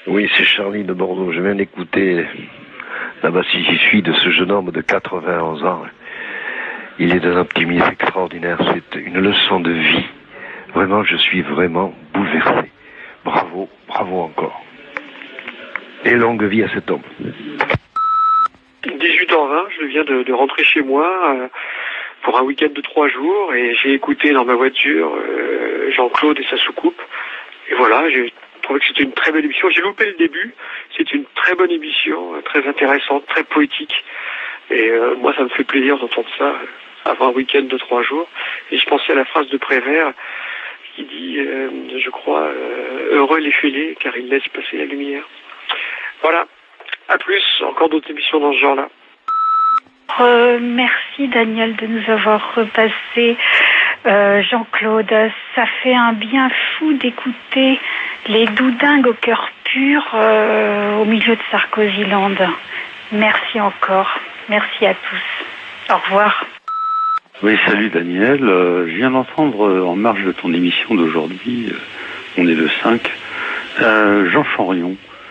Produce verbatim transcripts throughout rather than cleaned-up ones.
Oui, c'est Charlie de Bordeaux. Je viens d'écouter là-bas si j'y suis de ce jeune homme de quatre-vingt-onze ans. Il est d'un optimisme extraordinaire. C'est une leçon de vie. Vraiment, je suis vraiment bouleversé. Bravo, bravo encore. Et longue vie à cet homme. dix-huit heures vingt, je viens de, de rentrer chez moi euh, pour un week-end de trois jours et j'ai écouté dans ma voiture euh, Jean-Claude et sa soucoupe. Et voilà, j'ai trouvé que c'était une très belle émission. J'ai loupé le début. C'est une très bonne émission, euh, très intéressante, très poétique. Et euh, moi, ça me fait plaisir d'entendre ça euh, avant un week-end de trois jours. Et je pensais à la phrase de Prévert qui dit, euh, je crois, euh, heureux les fêlés car ils laissent passer la lumière. Voilà. À plus. Encore d'autres émissions dans ce genre-là. Euh, merci Daniel de nous avoir repassé euh, Jean-Claude. Ça fait un bien fou d'écouter les doudingues au cœur pur euh, au milieu de Sarkozyland. Merci encore. Merci à tous. Au revoir. Oui, salut Daniel. Euh, je viens d'entendre euh, en marge de ton émission d'aujourd'hui, euh, on est le cinq, euh, Jean Chanrion,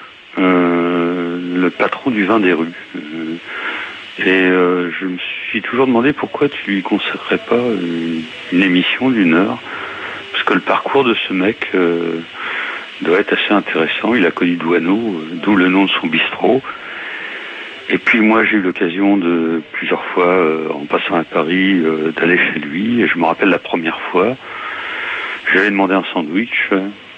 euh, le patron du vin des rues. Euh, et euh, je me suis toujours demandé pourquoi tu lui consacrais pas une, une émission d'une heure, parce que le parcours de ce mec euh, doit être assez intéressant. Il a connu Douaneau, euh, d'où le nom de son bistrot. Et puis moi j'ai eu l'occasion de plusieurs fois euh, en passant à Paris euh, d'aller chez lui, et je me rappelle la première fois j'avais demandé un sandwich,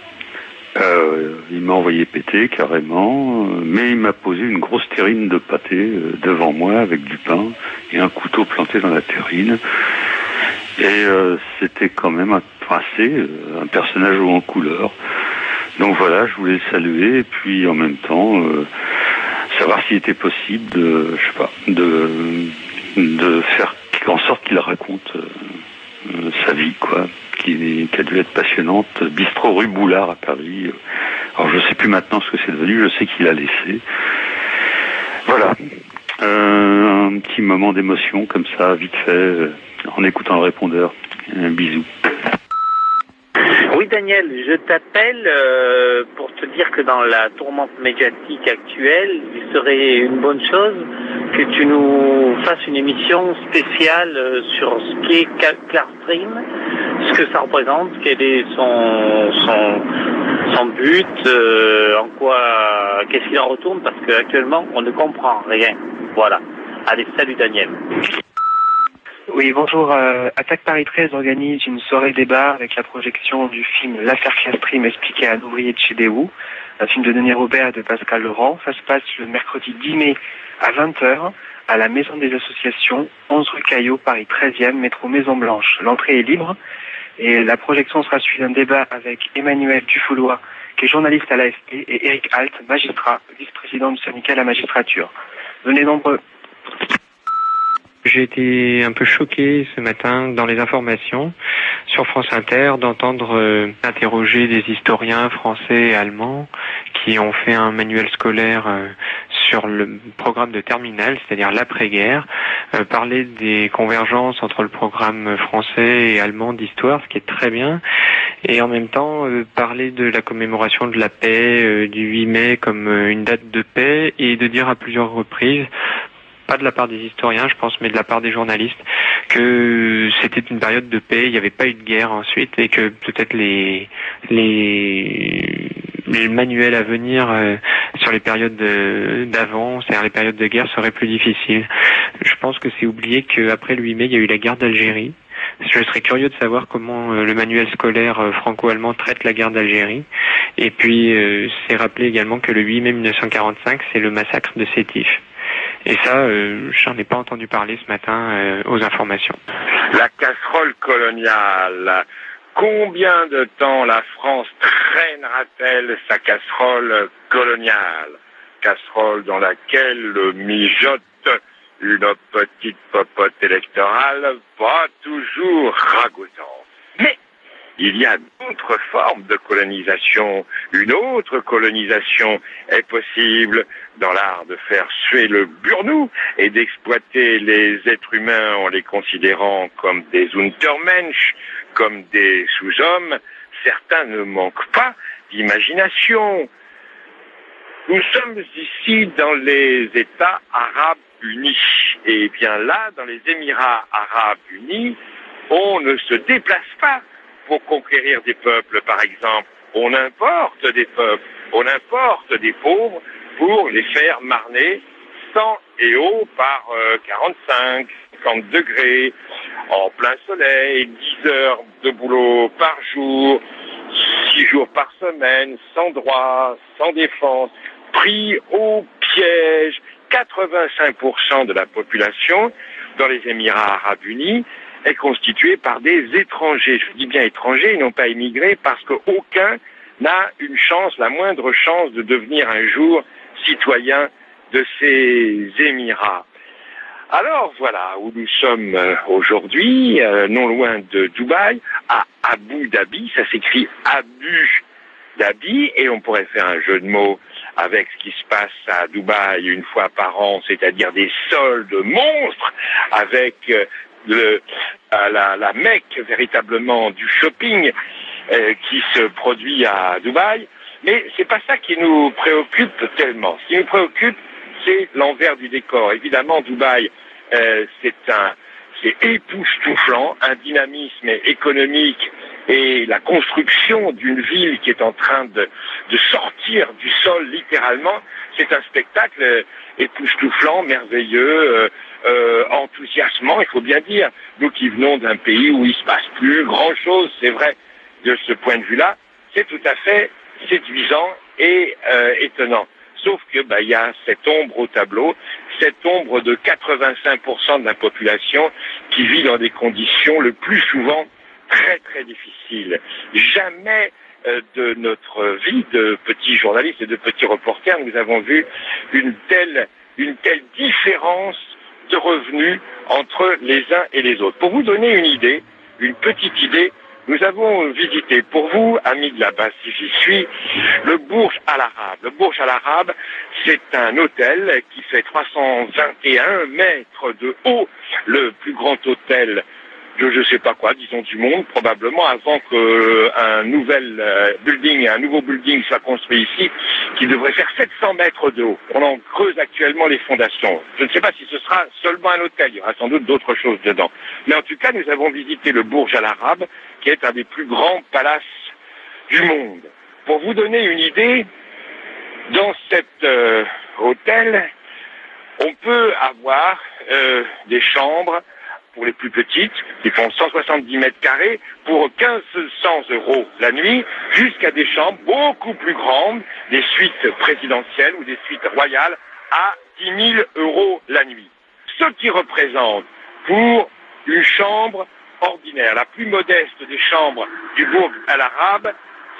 euh, il m'a envoyé péter carrément, euh, mais il m'a posé une grosse terrine de pâté euh, devant moi avec du pain et un couteau planté dans la terrine, et euh, c'était quand même un tracé, euh, un personnage haut en couleur. Donc voilà, je voulais le saluer et puis en même temps euh, savoir s'il était possible de, je sais pas, de, de faire en sorte qu'il raconte euh, sa vie, quoi, qui, qui a dû être passionnante. Bistrot rue Boulard à Paris. Alors je sais plus maintenant ce que c'est devenu, je sais qu'il a laissé. Voilà. Euh, un petit moment d'émotion comme ça, vite fait, euh, en écoutant le répondeur. Un bisou. Oui Daniel, je t'appelle euh, pour te dire que dans la tourmente médiatique actuelle, il serait une bonne chose que tu nous fasses une émission spéciale euh, sur ce qu'est Clearstream, ce que ça représente, quel est son son, son but, euh, en quoi, qu'est-ce qu'il en retourne, parce qu'actuellement on ne comprend rien. Voilà. Allez, salut Daniel. Oui, bonjour. Euh, Attaque Paris treize organise une soirée débat avec la projection du film L'affaire Clearstream expliqué à un ouvrier de chez Daewoo, un film de Denis Robert et de Pascal Laurent. Ça se passe le mercredi dix mai à vingt heures à la Maison des Associations, onze rue Caillot, Paris treizième, métro Maison Blanche. L'entrée est libre et la projection sera suivie d'un débat avec Emmanuel Dufoulois, qui est journaliste à l'A F P, et Eric Halt, magistrat, vice-président du syndicat de la magistrature. Venez nombreux. J'ai été un peu choqué ce matin dans les informations sur France Inter d'entendre euh, interroger des historiens français et allemands qui ont fait un manuel scolaire euh, sur le programme de terminale, c'est-à-dire l'après-guerre, euh, parler des convergences entre le programme français et allemand d'histoire, ce qui est très bien, et en même temps euh, parler de la commémoration de la paix euh, du huit mai comme euh, une date de paix, et de dire à plusieurs reprises, pas de la part des historiens, je pense, mais de la part des journalistes, que c'était une période de paix, il n'y avait pas eu de guerre ensuite, et que peut-être les les, les manuels à venir euh, sur les périodes de, d'avant, c'est-à-dire les périodes de guerre, seraient plus difficiles. Je pense que c'est oublié qu'après le huit mai, il y a eu la guerre d'Algérie. Je serais curieux de savoir comment euh, le manuel scolaire euh, franco-allemand traite la guerre d'Algérie. Et puis, euh, c'est rappelé également que le huit mai mille neuf cent quarante-cinq, c'est le massacre de Sétif. Et ça, euh, j'en ai pas entendu parler ce matin euh, aux informations. La casserole coloniale. Combien de temps la France traînera-t-elle sa casserole coloniale? Casserole dans laquelle mijote une petite popote électorale pas toujours ragoûtante. Mais il y a d'autres formes de colonisation. Une autre colonisation est possible dans l'art de faire suer le burnou et d'exploiter les êtres humains en les considérant comme des Untermensch, comme des sous-hommes. Certains ne manquent pas d'imagination. Nous sommes ici dans les États arabes unis. Et bien là, dans les Émirats arabes unis, on ne se déplace pas pour conquérir des peuples, par exemple. On importe des peuples, on importe des pauvres pour les faire marner sang et eau par euh, quarante-cinq, cinquante degrés, en plein soleil, dix heures de boulot par jour, six jours par semaine, sans droit, sans défense, pris au piège. quatre-vingt-cinq pour cent de la population dans les Émirats arabes unis est constituée par des étrangers. Je dis bien étrangers, ils n'ont pas immigré parce qu'aucun n'a une chance, la moindre chance de devenir un jour citoyen de ces Émirats. Alors voilà où nous sommes aujourd'hui, euh, non loin de Dubaï, à Abu Dhabi. Ça s'écrit Abu Dhabi et on pourrait faire un jeu de mots avec ce qui se passe à Dubaï une fois par an, c'est-à-dire des soldes monstres avec euh, le, euh, la, la Mecque véritablement du shopping euh, qui se produit à Dubaï. Mais c'est pas ça qui nous préoccupe tellement. Ce qui nous préoccupe, c'est l'envers du décor. Évidemment, Dubaï, euh, c'est un, c'est époustouflant, un dynamisme économique et la construction d'une ville qui est en train de, de sortir du sol littéralement. C'est un spectacle époustouflant, merveilleux, euh, euh, enthousiasmant, il faut bien dire. Nous qui venons d'un pays où il se passe plus grand-chose, c'est vrai, de ce point de vue-là, c'est tout à fait séduisant et euh, étonnant. Sauf que bah, y a cette ombre au tableau, cette ombre de quatre-vingt-cinq pour cent de la population qui vit dans des conditions le plus souvent très très difficiles. Jamais euh, de notre vie de petits journalistes et de petits reporters, nous avons vu une telle, une telle différence de revenus entre les uns et les autres. Pour vous donner une idée, une petite idée, nous avons visité, pour vous, amis de la base, si j'y suis, le Burj Al Arab. Le Burj Al Arab, c'est un hôtel qui fait trois cent vingt et un mètres de haut, le plus grand hôtel de je sais pas quoi, disons du monde, probablement avant qu'un nouvel euh, building, un nouveau building soit construit ici, qui devrait faire sept cents mètres de haut. On en creuse actuellement les fondations. Je ne sais pas si ce sera seulement un hôtel, il y aura sans doute d'autres choses dedans. Mais en tout cas, nous avons visité le Burj Al Arab, qui est un des plus grands palaces du monde. Pour vous donner une idée, dans cet euh, hôtel, on peut avoir euh, des chambres pour les plus petites, qui font cent soixante-dix mètres carrés, pour quinze cents euros la nuit, jusqu'à des chambres beaucoup plus grandes, des suites présidentielles ou des suites royales, à dix mille euros la nuit. Ce qui représente pour une chambre ordinaire, la plus modeste des chambres du Burj Al Arab,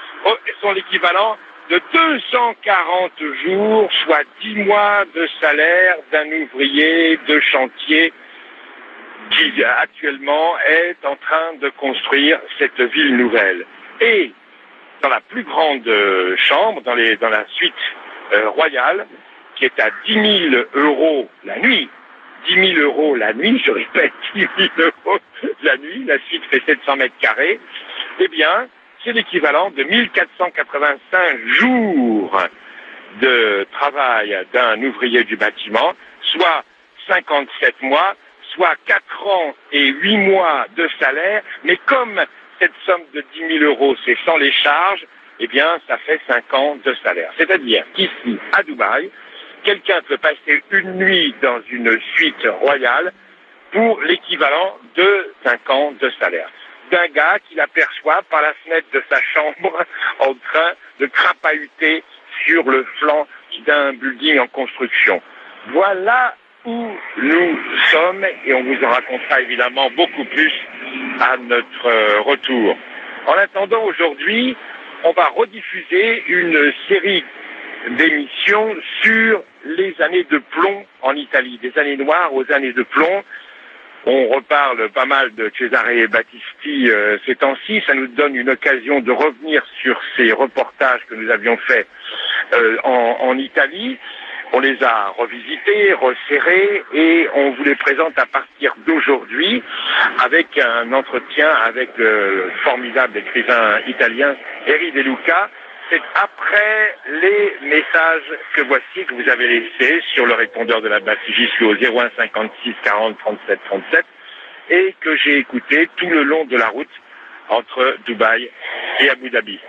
sont l'équivalent de deux cent quarante jours, soit dix mois de salaire d'un ouvrier de chantier qui actuellement est en train de construire cette ville nouvelle. Et dans la plus grande euh, chambre, dans, les, dans la suite euh, royale, qui est à dix mille euros la nuit, dix mille euros la nuit, je répète, dix mille euros la nuit, la suite fait sept cents mètres carrés, eh bien, c'est l'équivalent de mille quatre cent quatre-vingt-cinq jours de travail d'un ouvrier du bâtiment, soit cinquante-sept mois, soit quatre ans et huit mois de salaire, mais comme cette somme de dix mille euros, c'est sans les charges, eh bien, ça fait cinq ans de salaire. C'est-à-dire qu'ici, à Dubaï, quelqu'un peut passer une nuit dans une suite royale pour l'équivalent de cinq ans de salaire. D'un gars qui l'aperçoit par la fenêtre de sa chambre en train de crapahuter sur le flanc d'un building en construction. Voilà où nous sommes et on vous en racontera évidemment beaucoup plus à notre retour. En attendant, aujourd'hui, on va rediffuser une série d'émissions sur les années de plomb en Italie, des années noires aux années de plomb. On reparle pas mal de Cesare Battisti euh, ces temps-ci. Ça nous donne une occasion de revenir sur ces reportages que nous avions faits euh, en, en Italie. On les a revisités, resserrés et on vous les présente à partir d'aujourd'hui avec un entretien avec le formidable écrivain italien Eri De Luca c'est après les messages que voici, que vous avez laissés sur le répondeur de la base jusqu'au au zéro un cinquante-six quarante trente-sept trente-sept et que j'ai écouté tout le long de la route entre Dubaï et Abu Dhabi.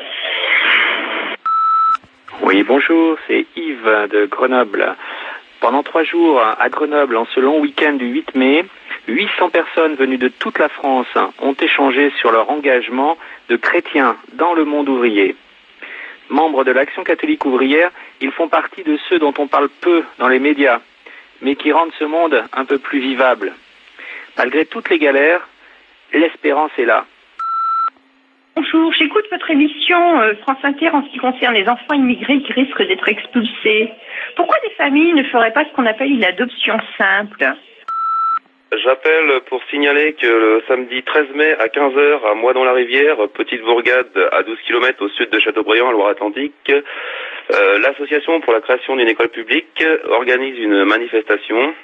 Oui, bonjour, c'est Yves de Grenoble. Pendant trois jours à Grenoble, en ce long week-end du huit mai, huit cents personnes venues de toute la France ont échangé sur leur engagement de chrétiens dans le monde ouvrier. Membres de l'Action catholique ouvrière, ils font partie de ceux dont on parle peu dans les médias, mais qui rendent ce monde un peu plus vivable. Malgré toutes les galères, l'espérance est là. Bonjour, j'écoute votre émission euh, France Inter en ce qui concerne les enfants immigrés qui risquent d'être expulsés. Pourquoi des familles ne feraient pas ce qu'on appelle une adoption simple ? J'appelle pour signaler que le samedi treize mai à quinze heures à Moix-dans-la-Rivière, petite bourgade à douze kilomètres au sud de Châteaubriand, en Loire-Atlantique, euh, l'association pour la création d'une école publique organise une manifestation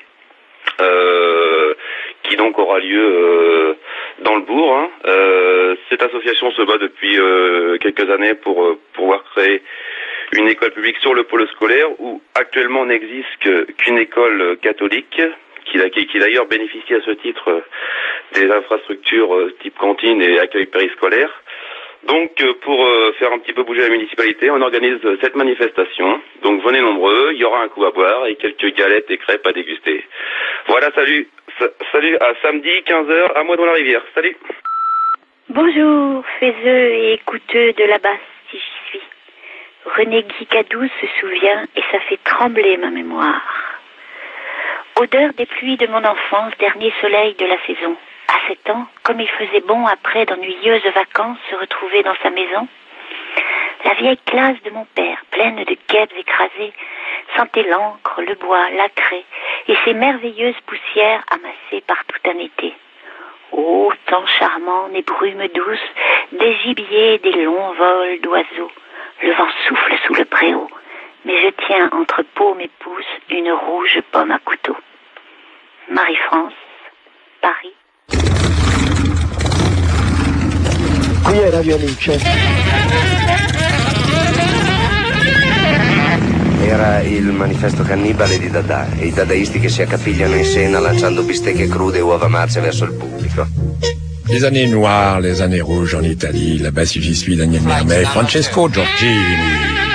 euh, qui donc aura lieu euh, dans le bourg. Hein. Euh, cette association se bat depuis euh, quelques années pour euh, pouvoir créer une école publique sur le pôle scolaire où actuellement n'existe que, qu'une école catholique qui, qui, qui d'ailleurs bénéficie à ce titre euh, des infrastructures euh, type cantine et accueil périscolaire. Donc euh, pour euh, faire un petit peu bouger la municipalité, on organise cette manifestation. Donc venez nombreux, il y aura un coup à boire et quelques galettes et crêpes à déguster. Voilà, salut, S- salut à samedi quinze heures à Moix-dans-la-Rivière. Salut. Bonjour, faiseux et écouteux de la basse, si j'y suis. René Guy Cadou se souvient et ça fait trembler ma mémoire. Odeur des pluies de mon enfance, dernier soleil de la saison. À sept ans, comme il faisait bon après d'ennuyeuses vacances se retrouver dans sa maison, la vieille classe de mon père, pleine de guêpes écrasées, sentait l'encre, le bois, la craie et ces merveilleuses poussières amassées par tout un été. Oh, temps charmant, des brumes douces, des gibiers, des longs vols d'oiseaux. Le vent souffle sous le préau, mais je tiens entre paume et pouce une rouge pomme à couteau. Marie-France, Paris. Qui è Radio Alice? Era il manifesto cannibale di Dada e i dadaisti che si accapigliano in sena lanciando bistecche crude e uova marce verso il pubblico. Les années noires, les années rouges en Italie, là-bas si j'y suis, Daniel Mermet, Francesco Giorgini.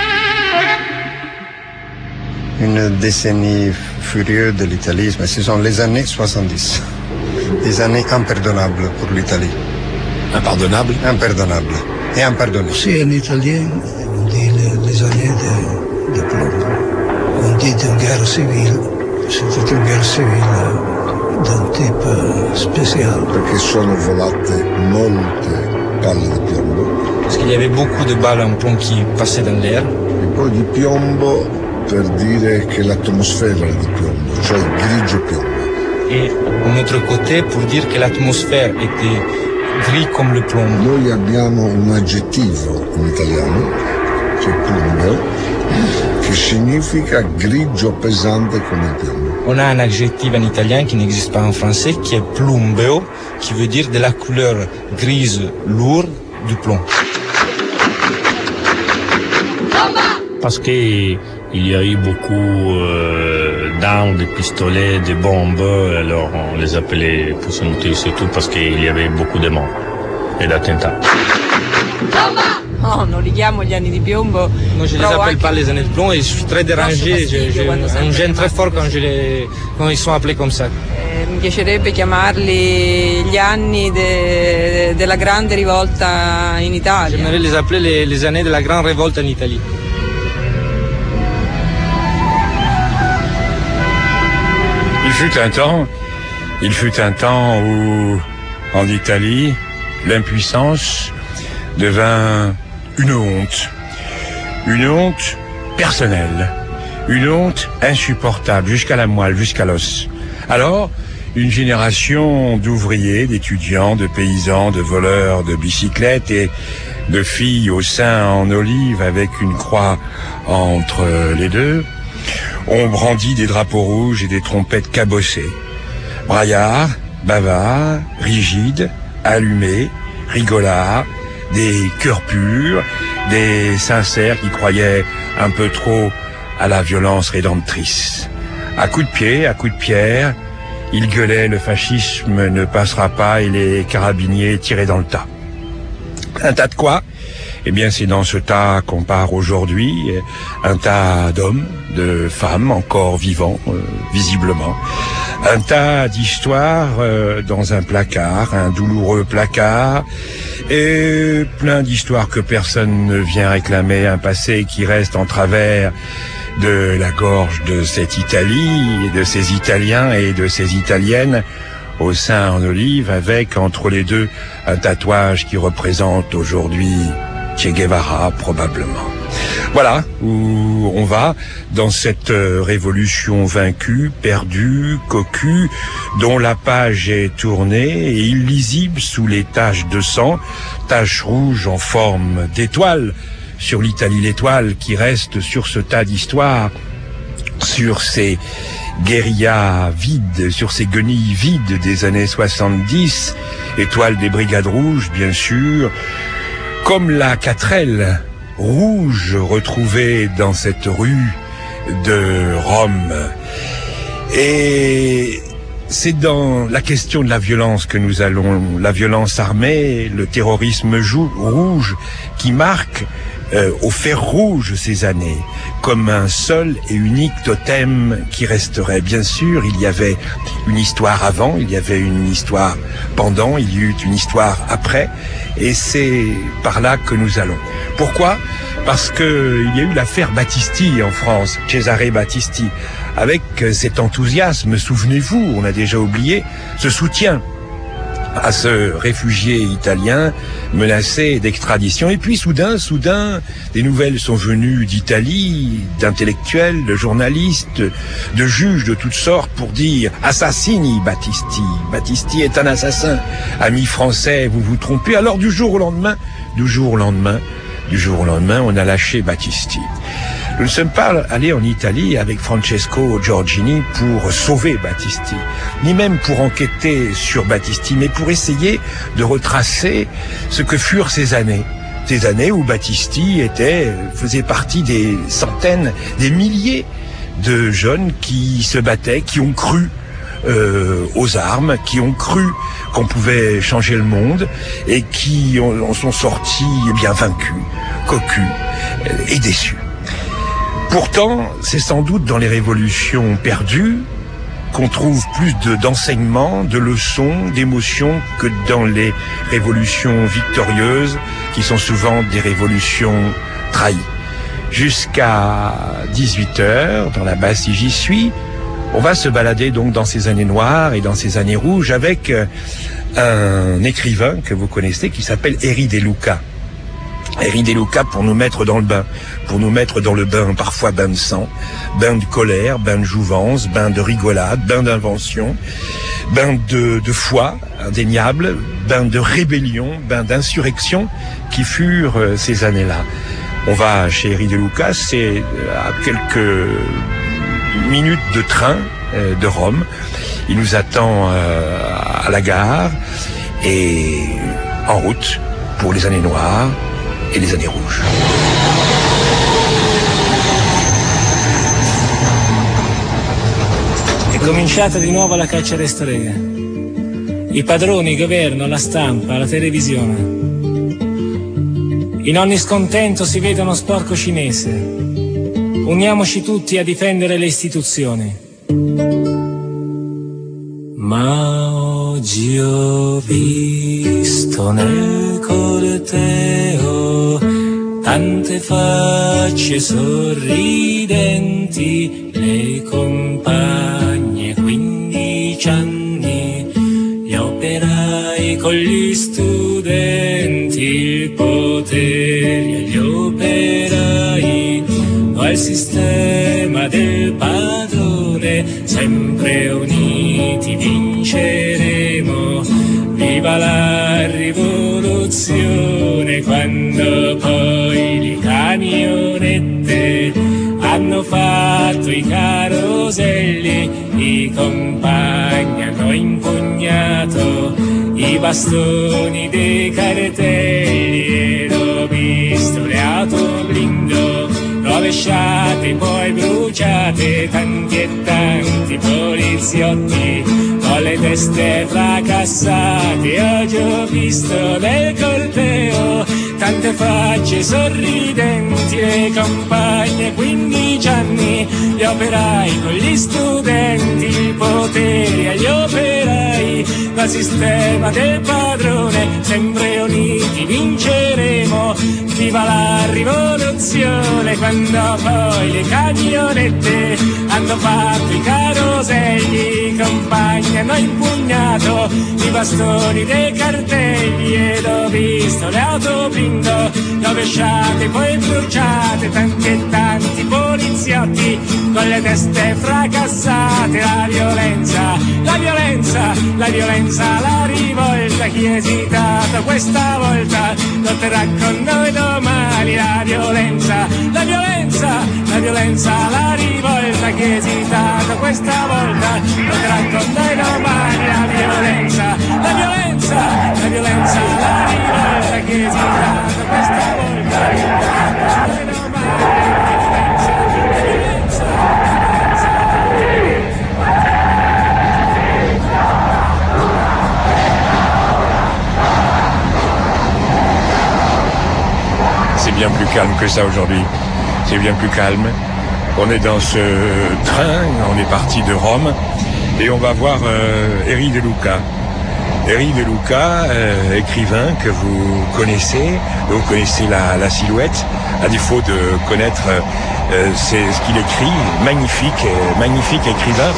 Une décennie furieuse de l'Italie, mais ce sont les années soixante-dix. Des années impardonnables pour l'Italie. Impardonnable Impardonnable. Et impardonné. C'est en italien, on dit les, les années de, de plomb. On dit d'une guerre civile. C'était une guerre civile d'un type spécial. Perché sono volate molte palle di piombo. Parce qu'il y avait beaucoup de balles en plomb qui passaient dans l'air. E poi di piombo per dire che l'atmosfera era di piombo, cioè grigio piombo. Et un autre côté pour dire que l'atmosphère était gris comme le plomb. Noi abbiamo un aggettivo in italiano, che è plumbeo, che significa grigio pesante come il piombo. On a un adjectif en italien qui n'existe pas en français, qui est plumbeo, qui veut dire de la couleur grise lourde du plomb. Parce qu'il y a eu beaucoup euh, d'armes, de pistolets, de bombes, alors on les appelait pour ce motif surtout parce qu'il y avait beaucoup de morts et d'attentats. No, non li chiamo gli anni di piombo. Non, je les appelle pas les années de plomb et je suis très dérangé, je, je, un gêne très fort quand, je les, quand ils sont appelés comme ça. Eh, mi piacerebbe chiamarli gli anni de, della grande rivolta in Italia. J'aimerais les appeler les, les années de la grande révolte en Italie. Il fut un temps, il fut un temps où, en Italie, l'impuissance devint une honte. Une honte personnelle. Une honte insupportable, jusqu'à la moelle, jusqu'à l'os. Alors, une génération d'ouvriers, d'étudiants, de paysans, de voleurs de bicyclettes et de filles au sein en olive avec une croix entre les deux, ont brandi des drapeaux rouges et des trompettes cabossées. Braillards, bavards, rigides, allumés, rigolards, des cœurs purs, des sincères qui croyaient un peu trop à la violence rédemptrice. À coups de pied, à coups de pierre, ils gueulaient « le fascisme ne passera pas » et les carabiniers tiraient dans le tas. Un tas de quoi ? Eh bien, c'est dans ce tas qu'on part aujourd'hui, un tas d'hommes, de femmes encore vivants, euh, visiblement. Un tas d'histoires euh, dans un placard, un douloureux placard, et plein d'histoires que personne ne vient réclamer, un passé qui reste en travers de la gorge de cette Italie, de ces Italiens et de ces Italiennes, au sein en olive, avec entre les deux un tatouage qui représente aujourd'hui Che Guevara, probablement. Voilà où on va dans cette révolution vaincue, perdue, cocue, dont la page est tournée et illisible sous les taches de sang, taches rouges en forme d'étoile, sur l'Italie l'étoile qui reste sur ce tas d'histoire, sur ces guérillas vides, sur ces guenilles vides des années soixante-dix, étoile des brigades rouges, bien sûr, comme la quatrelle rouge retrouvée dans cette rue de Rome. Et c'est dans la question de la violence que nous allons, la violence armée, le terrorisme rouge qui marque euh, au fer rouge ces années, comme un seul et unique totem qui resterait. Bien sûr, il y avait une histoire avant, il y avait une histoire pendant, il y eut une histoire après, et c'est par là que nous allons. Pourquoi ? Parce que il y a eu l'affaire Battisti en France, Cesare Battisti, avec cet enthousiasme, souvenez-vous, on a déjà oublié, ce soutien à ce réfugié italien menacé d'extradition. Et puis soudain, soudain, des nouvelles sont venues d'Italie, d'intellectuels, de journalistes, de juges de toutes sortes pour dire « Assassini Battisti, Battisti est un assassin, amis français, vous vous trompez ». Alors du jour au lendemain, du jour au lendemain, du jour au lendemain, on a lâché Battisti. Nous ne sommes pas allés en Italie avec Francesco Giorgini pour sauver Battisti, ni même pour enquêter sur Battisti, mais pour essayer de retracer ce que furent ces années. Ces années où Battisti était, faisait partie des centaines, des milliers de jeunes qui se battaient, qui ont cru euh, aux armes, qui ont cru qu'on pouvait changer le monde et qui en, en sont sortis eh bien vaincus, cocus et déçus. Pourtant, c'est sans doute dans les révolutions perdues qu'on trouve plus de, d'enseignements, de leçons, d'émotions que dans les révolutions victorieuses, qui sont souvent des révolutions trahies. Jusqu'à dix-huit heures, dans la Bastille j'y suis, on va se balader donc dans ces années noires et dans ces années rouges avec un écrivain que vous connaissez qui s'appelle Eri De Luca. Eri De Luca pour nous mettre dans le bain, pour nous mettre dans le bain, parfois bain de sang, bain de colère, bain de jouvence, bain de rigolade, bain d'invention, bain de, de foi indéniable, bain de rébellion, bain d'insurrection qui furent euh, ces années-là. On va chez Eri De Luca, c'est à quelques minutes de train euh, de Rome. Il nous attend euh, à la gare et en route pour les années noires e les années rouges. È cominciata di nuovo la caccia alle streghe. I padroni, il governo, la stampa, la televisione. In ogni scontento si vede uno sporco cinese. Uniamoci tutti a difendere le istituzioni. Ma oggi ho visto nel corteo tante facce sorridenti, le compagne quindici anni, gli operai con gli studenti, il potere agli operai, al sistema del padrone, sempre uniti vinceremo, viva la rivoluzione, quando poi le camionette hanno fatto i caroselli, i compagni hanno impugnato i bastoni dei cartelli, ed ho visto le rovesciate, poi bruciate, tanti e tanti poliziotti con le teste fracassate. Oggi ho visto nel corteo tante facce sorridenti, le compagne quindici anni, gli operai con gli studenti, il potere agli operai, dal sistema del padrone, sempre uniti vinceremo, viva la rivoluzione. Quando poi le camionette hanno fatto i caroselli, i compagni hanno impugnato i bastoni dei cartelli, ed ho visto le auto blindo rovesciate, poi bruciate, tanti e tanti poliziotti con le teste fracassate. La violenza, la violenza, la violenza, la rivolta, chi è esitato questa volta lotterà con noi domani. La violenza, la violenza, la violenza, la rivolta, chi è esitato questa volta lotterà con noi domani. La violenza, la violenza, la violenza, la rivolta, chi è esitato questa volta lotterà con noi domani. C'est bien plus calme que ça aujourd'hui. C'est bien plus calme. On est dans ce train, on est parti de Rome et on va voir euh, Eri De Luca. Eri De Luca, euh, écrivain que vous connaissez, vous connaissez la, la silhouette, à défaut de connaître euh, c'est ce qu'il écrit, magnifique, euh, magnifique écrivain.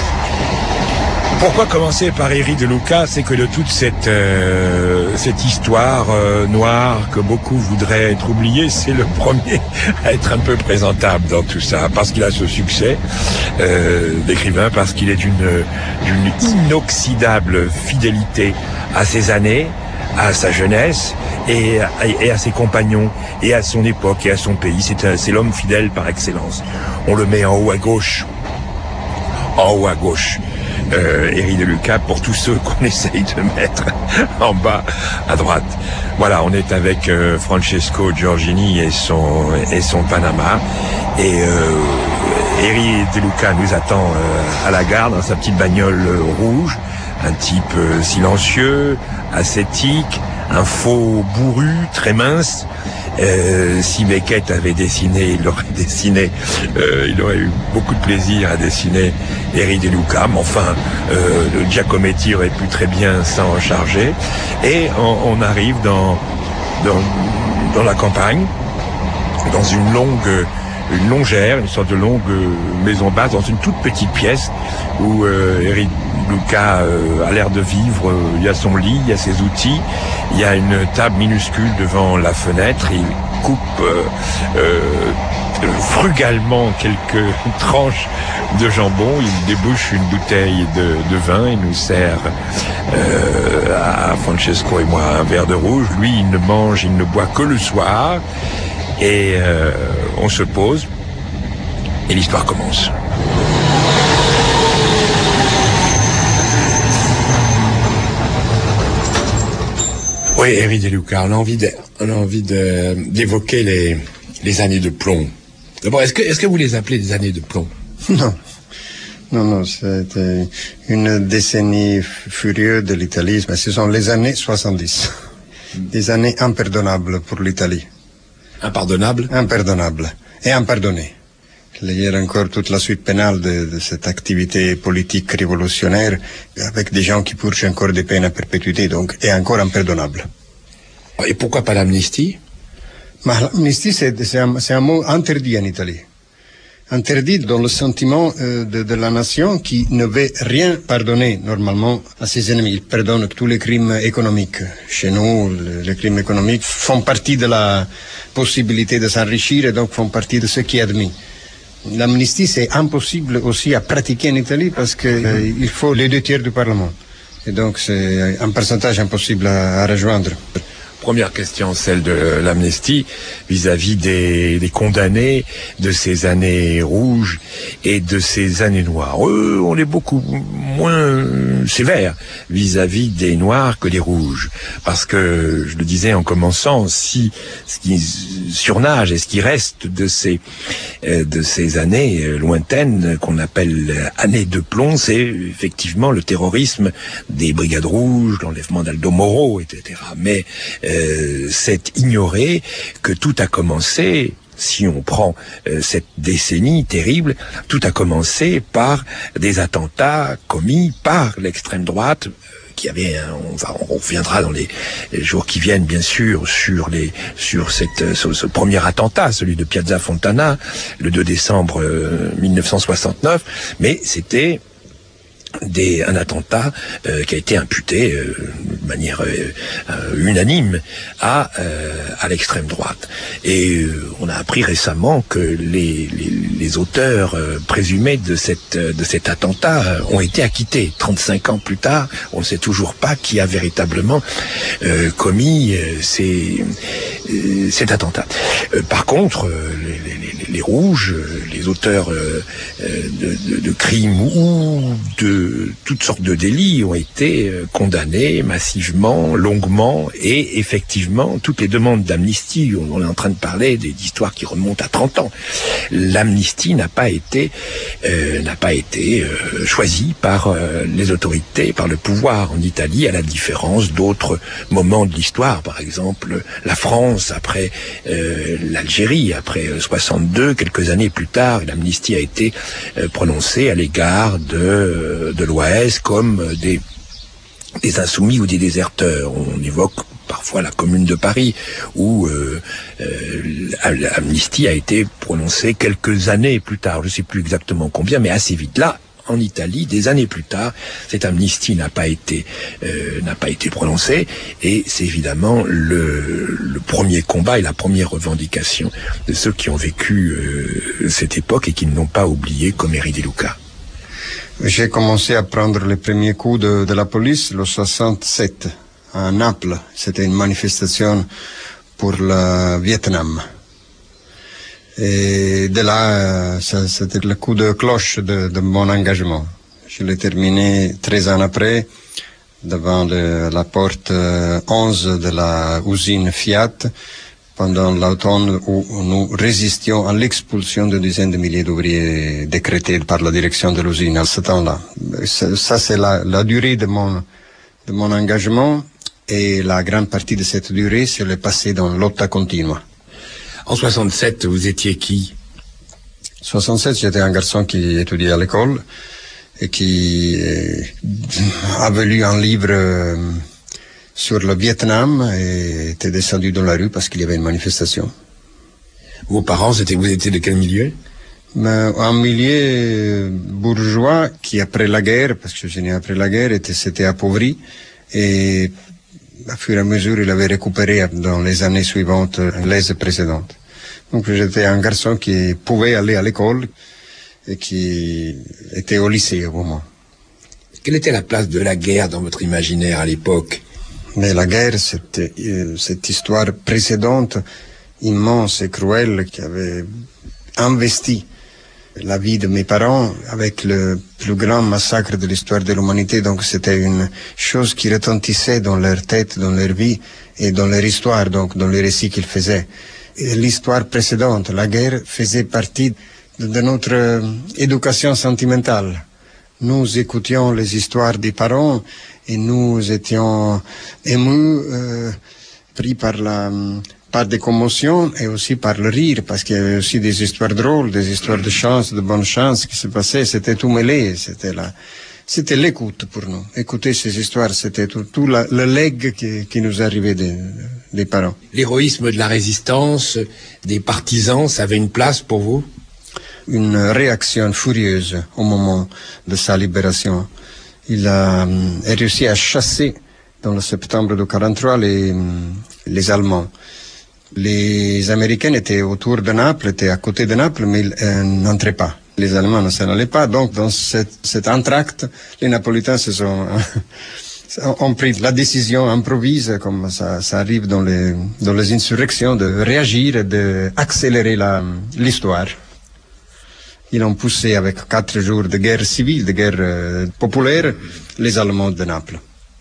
Pourquoi commencer par Eri De Luca? C'est que de toute cette euh, cette histoire euh, noire que beaucoup voudraient être oubliés, c'est le premier à être un peu présentable dans tout ça, parce qu'il a ce succès euh, d'écrivain, parce qu'il est d'une d'une inoxydable fidélité à ses années, à sa jeunesse et à, et à ses compagnons et à son époque et à son pays. C'est c'est l'homme fidèle par excellence. On le met en haut à gauche, en haut à gauche. Euh, Eri De Luca, pour tous ceux qu'on essaye de mettre en bas à droite. Voilà, on est avec euh, Francesco Giorgini et son et son Panama, et euh, Eri De Luca nous attend euh, à la gare dans sa petite bagnole euh, rouge, un type euh, silencieux, ascétique, un faux bourru, très mince. Euh, si Beckett avait dessiné, il aurait dessiné, euh, il aurait eu beaucoup de plaisir à dessiner Eri De Luca, mais enfin, euh, le Giacometti aurait pu très bien s'en charger. Et on, on arrive dans, dans dans la campagne, dans une longue une longère, une sorte de longue maison basse, dans une toute petite pièce où euh, Eri De Luca euh, a l'air de vivre. Il y a son lit, il y a ses outils, il y a une table minuscule devant la fenêtre. Il coupe euh, euh, frugalement quelques tranches de jambon, il débouche une bouteille de, de vin, il nous sert euh, à Francesco et moi un verre de rouge. Lui, il ne mange, il ne boit que le soir. Et euh, on se pose et l'histoire commence. Oui, Eri De Luca, on a envie de, on a envie de, d'évoquer les, les années de plomb. D'abord, est-ce que, est-ce que vous les appelez des années de plomb? Non. Non, non, c'était une décennie furieuse de l'Italie, mais ce sont les années soixante-dix. Des années impardonnables pour l'Italie. Impardonnable? Impardonnable. Et impardonné. Il y a encore toute la suite pénale de, de cette activité politique révolutionnaire avec des gens qui purgent encore des peines à perpétuité, donc, et encore impardonnable. Et pourquoi pas l'amnistie? Mais l'amnistie, c'est, c'est, un, c'est un mot interdit en Italie. Interdit dans le sentiment euh, de, de la nation qui ne veut rien pardonner normalement à ses ennemis. Il pardonne tous les crimes économiques. Chez nous, le, les crimes économiques font partie de la possibilité de s'enrichir et donc font partie de ce qui est admis. L'amnistie, c'est impossible aussi à pratiquer en Italie parce que euh, il faut les deux tiers du Parlement. Et donc c'est un pourcentage impossible à, à rejoindre. Première question, celle de l'amnistie vis-à-vis des, des condamnés de ces années rouges et de ces années noires. Eux, on est beaucoup moins sévère vis-à-vis des noirs que des rouges. Parce que, je le disais en commençant, si ce qui surnage et ce qui reste de ces, euh, de ces années euh, lointaines qu'on appelle années de plomb, c'est effectivement le terrorisme des Brigades Rouges, l'enlèvement d'Aldo Moro, et cetera. Mais euh, c'est ignorer que tout a commencé, si on prend euh, cette décennie terrible, tout a commencé par des attentats commis par l'extrême droite, qui avait, un, on, va, on reviendra dans les, les jours qui viennent, bien sûr, sur les, sur cette, ce, ce premier attentat, celui de Piazza Fontana, le deux décembre euh, mille neuf cent soixante-neuf, mais c'était Des, un attentat euh, qui a été imputé euh, de manière euh, euh, unanime à, euh, à l'extrême droite. Et euh, on a appris récemment que les, les, les auteurs euh, présumés de, cette, de cet attentat euh, ont été acquittés. trente-cinq ans plus tard, on ne sait toujours pas qui a véritablement euh, commis euh, ces, euh, cet attentat. Euh, par contre, euh, les, les, les rouges, les auteurs euh, de, de, de crimes ou de toutes sortes de délits ont été condamnés massivement, longuement, et effectivement, toutes les demandes d'amnistie, on est en train de parler d'histoires qui remontent à trente ans, l'amnistie n'a pas été, euh, n'a pas été euh, choisie par euh, les autorités, par le pouvoir en Italie, à la différence d'autres moments de l'histoire, par exemple la France après euh, l'Algérie, après euh, soixante-deux, quelques années plus tard, l'amnistie a été euh, prononcée à l'égard de de l'Ouest comme des, des insoumis ou des déserteurs. On évoque parfois la Commune de Paris, où euh, euh, l'amnistie a été prononcée quelques années plus tard, je ne sais plus exactement combien, mais assez vite. Là, en Italie, des années plus tard, cette amnistie n'a pas été euh, n'a pas été prononcée, et c'est évidemment le, le premier combat et la première revendication de ceux qui ont vécu euh, cette époque et qui ne l'ont pas oublié, comme Eri De Luca. J'ai commencé à prendre les premiers coups de, de la police le soixante-sept à Naples. C'était une manifestation pour le Vietnam. Et de là, ça, c'était le coup de cloche de, de mon engagement. Je l'ai terminé treize ans après, devant le, la porte onze de la usine Fiat, pendant l'automne où nous résistions à l'expulsion de dizaines de milliers d'ouvriers décrétés par la direction de l'usine à ce temps-là. Ça, ça c'est la, la durée de mon, de mon engagement, et la grande partie de cette durée, c'est le passé dans lotta continua. En soixante-sept, vous étiez qui? soixante-sept, j'étais un garçon qui étudiait à l'école et qui euh, avait lu un livre euh, sur le Vietnam et était descendu dans la rue parce qu'il y avait une manifestation. Vos parents, c'était, vous étiez de quel milieu? Mais un milieu bourgeois qui, après la guerre, parce que je suis né après la guerre, était, s'était appauvri, et à fur et à mesure, il avait récupéré dans les années suivantes les précédentes. Donc j'étais un garçon qui pouvait aller à l'école et qui était au lycée au moment. Quelle était la place de la guerre dans votre imaginaire à l'époque? Mais la guerre, c'était euh, cette histoire précédente, immense et cruelle, qui avait investi la vie de mes parents avec le plus grand massacre de l'histoire de l'humanité. Donc c'était une chose qui retentissait dans leur tête, dans leur vie et dans leur histoire, donc dans les récits qu'ils faisaient. Et l'histoire précédente, la guerre, faisait partie de, de notre euh, éducation sentimentale. Nous écoutions les histoires des parents et nous étions émus, euh, pris par la, par des commotions et aussi par le rire, parce qu'il y avait aussi des histoires drôles, des histoires de chance, de bonne chance qui se passaient. C'était tout mêlé. C'était la, c'était l'écoute pour nous. Écouter ces histoires, c'était tout, tout la, le legs qui, qui nous arrivait des, des parents. L'héroïsme de la résistance, des partisans, ça avait une place pour vous? Une réaction furieuse au moment de sa libération. Il a, a réussi à chasser dans le septembre de quarante-trois les, les Allemands. Les Américains étaient autour de Naples, étaient à côté de Naples, mais ils euh, n'entraient pas. Les Allemands ne s'en allaient pas. Donc, dans cette, cet entracte, les Napolitains se sont, ont pris la décision improvise, comme ça, ça arrive dans les, dans les insurrections, de réagir et d'accélérer l'histoire. Ils ont poussé avec quatre jours de guerre civile, de guerre euh, populaire, les Allemands de Naples.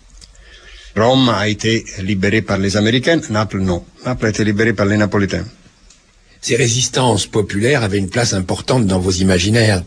Rome a été libérée par les Américains, Naples non. Naples a été libérée par les Napolitains. Ces résistances populaires avaient une place importante dans vos imaginaires.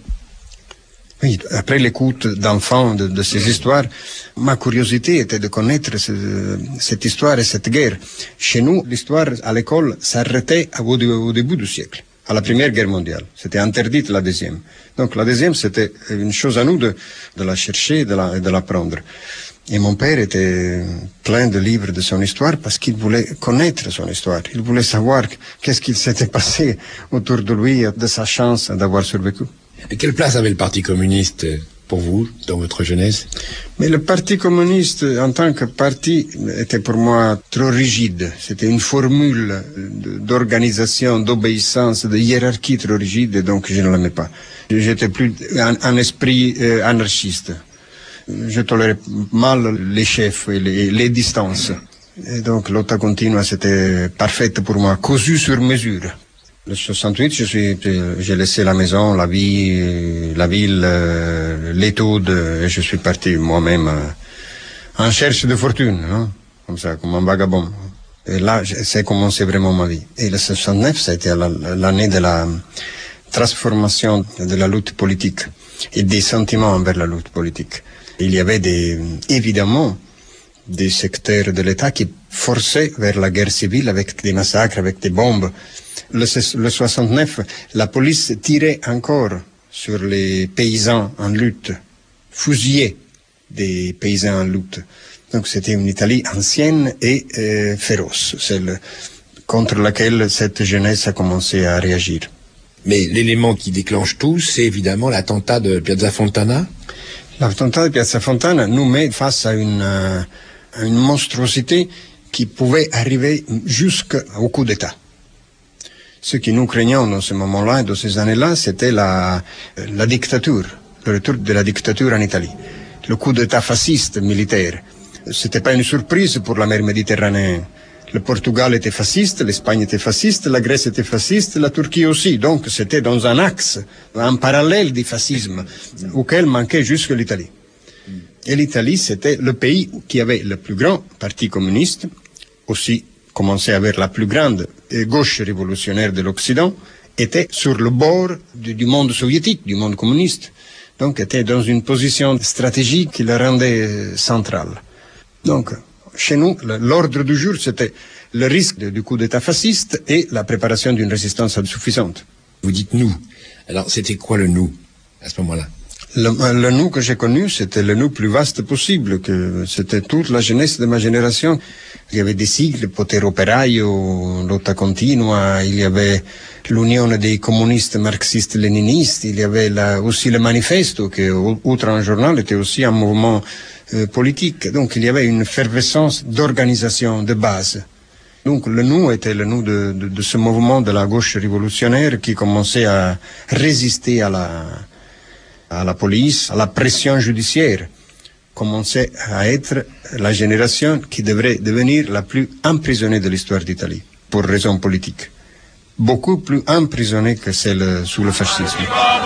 Oui, après l'écoute d'enfants de, de ces histoires, ma curiosité était de connaître ce, cette histoire et cette guerre. Chez nous, l'histoire à l'école s'arrêtait au, au début du siècle, à la Première Guerre mondiale. C'était interdit la deuxième. Donc la deuxième, c'était une chose à nous de, de la chercher et de la, de l'apprendre. Et mon père était plein de livres de son histoire parce qu'il voulait connaître son histoire. Il voulait savoir qu'est-ce qu'il s'était passé autour de lui, de sa chance d'avoir survécu. Et quelle place avait le Parti communiste pour vous, dans votre jeunesse? Mais le Parti communiste, en tant que parti, était pour moi trop rigide. C'était une formule d'organisation, d'obéissance, de hiérarchie trop rigide, et donc je ne l'aimais pas. J'étais plus un, un esprit euh, anarchiste. Je tolérais mal les chefs et les, les distances. Et donc l'auto continua, c'était parfaite pour moi, cousu sur mesure. Le soixante-huit, je suis, j'ai laissé la maison, la vie, la ville, euh, l'étude, et je suis parti moi-même euh, en cherche de fortune, hein, comme ça, comme un vagabond. Et là, c'est commencé vraiment ma vie. Et le soixante-neuf, ça a été l'année de la transformation de la lutte politique et des sentiments envers la lutte politique. Il y avait des, évidemment, des secteurs de l'État qui forçaient vers la guerre civile avec des massacres, avec des bombes. Le, le soixante-neuf, la police tirait encore sur les paysans en lutte, fusillait des paysans en lutte. Donc c'était une Italie ancienne et euh, féroce, celle contre laquelle cette jeunesse a commencé à réagir. Mais l'élément qui déclenche tout, c'est évidemment l'attentat de Piazza Fontana. L'attentat de Piazza Fontana nous met face à une, euh, à une monstruosité qui pouvait arriver jusqu'au coup d'État. Ce que nous craignons dans ce moment-là, dans ces années-là, c'était la, la dictature, le retour de la dictature en Italie. Le coup d'État fasciste militaire. C'était pas une surprise pour la mer Méditerranée. Le Portugal était fasciste, l'Espagne était fasciste, la Grèce était fasciste, la Turquie aussi. Donc c'était dans un axe, un parallèle du fascisme, auquel manquait jusque l'Italie. Et l'Italie, c'était le pays qui avait le plus grand parti communiste, aussi commençait à avoir la plus grande gauche révolutionnaire de l'Occident, était sur le bord du, du monde soviétique, du monde communiste. Donc était dans une position stratégique qui le rendait centrale. Donc, chez nous, l'ordre du jour, c'était le risque du coup d'État fasciste et la préparation d'une résistance insuffisante. Vous dites nous. Alors, c'était quoi le nous, à ce moment-là? Le, le nous que j'ai connu, c'était le nous plus vaste possible, que c'était toute la jeunesse de ma génération. Il y avait des sigles, Potere Operaio, Lotta Continua, il y avait l'Union des communistes marxistes-léninistes, il y avait la, aussi le Manifesto, qui, outre un journal, était aussi un mouvement euh, politique. Donc il y avait une effervescence d'organisation de base. Donc le nous était le nous de, de, de ce mouvement de la gauche révolutionnaire qui commençait à résister à la, à la police, à la pression judiciaire. Commençait à être la génération qui devrait devenir la plus emprisonnée de l'histoire d'Italie, pour raisons politiques. Beaucoup plus emprisonnée que celle sous le fascisme.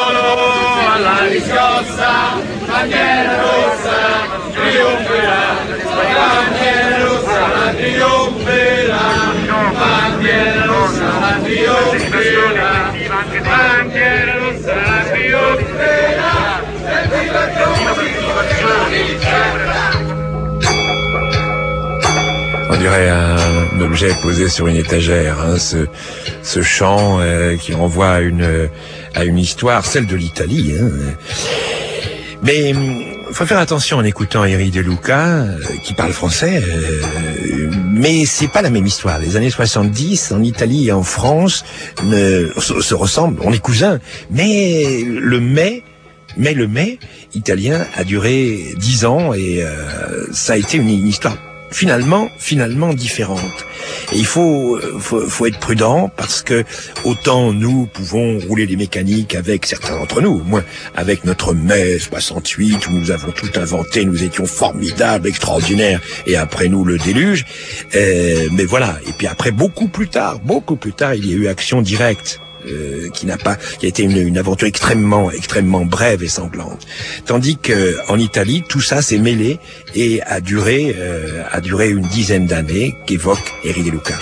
On dirait un objet posé sur une étagère, hein, ce, ce chant euh, qui renvoie à une, à une histoire, celle de l'Italie. Hein. Mais il faut faire attention en écoutant Eric De Luca, euh, qui parle français, euh, mais c'est pas la même histoire. Les années soixante-dix, en Italie et en France, ne, se, se ressemblent, on est cousins, mais le mai... Mais le mai italien a duré dix ans et euh, ça a été une, une histoire finalement, finalement différentes. Et il faut, faut, faut être prudent parce que autant nous pouvons rouler des mécaniques avec certains d'entre nous, moins avec notre mai soixante-huit où nous avons tout inventé, nous étions formidables, extraordinaires, et après nous le déluge. Euh, mais voilà. Et puis après, beaucoup plus tard, beaucoup plus tard, il y a eu Action Directe. Euh, qui n'a pas, qui a été une, une aventure extrêmement, extrêmement brève et sanglante. Tandis que en Italie, tout ça s'est mêlé et a duré, euh, a duré une dizaine d'années, qu'évoque Eri De Luca.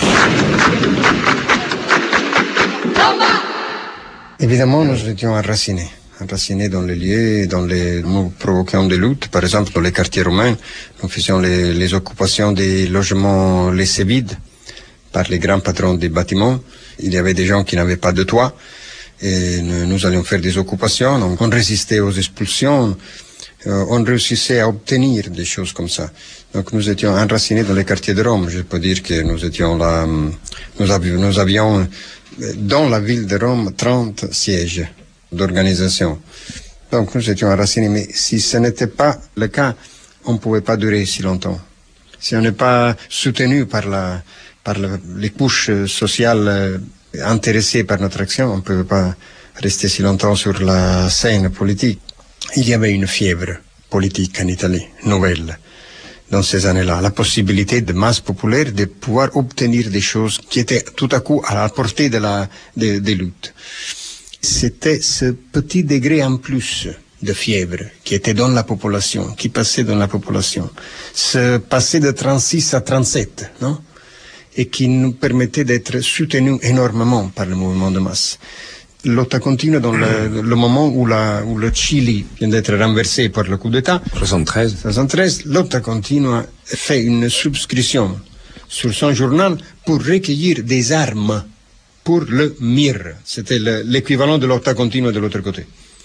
Évidemment, nous étions enracinés. enracinés dans les lieux, dans les, nous provoquions des luttes. Par exemple, dans les quartiers romains, nous faisions les, les occupations des logements laissés vides par les grands patrons des bâtiments. Il y avait des gens qui n'avaient pas de toit et nous allions faire des occupations. Donc on résistait aux expulsions, euh, on réussissait à obtenir des choses comme ça. Donc nous étions enracinés dans les quartiers de Rome. Je peux dire que nous étions là, nous avions, nous avions dans la ville de Rome trente sièges d'organisation. Donc nous étions enracinés, mais si ce n'était pas le cas, on ne pouvait pas durer si longtemps. Si on n'est pas soutenu par la par le, les couches sociales euh, intéressées par notre action, on ne peut pas rester si longtemps sur la scène politique. Il y avait une fièvre politique en Italie, nouvelle, dans ces années-là. La possibilité de masse populaire de pouvoir obtenir des choses qui étaient tout à coup à la portée de la, de, des luttes. C'était ce petit degré en plus de fièvre qui était dans la population, qui passait dans la population. Ce passé de trente-six à trente-sept, non? Et qui nous permettait d'être soutenus énormément par le mouvement de masse. Lotta continua dans le, le moment où, la, où le Chili vient d'être renversé par le coup d'État. soixante-treize. soixante-treize. Lotta continua fait une subscription sur son journal pour recueillir des armes pour le M I R. C'était le, l'équivalent de Lotta continua de l'autre côté.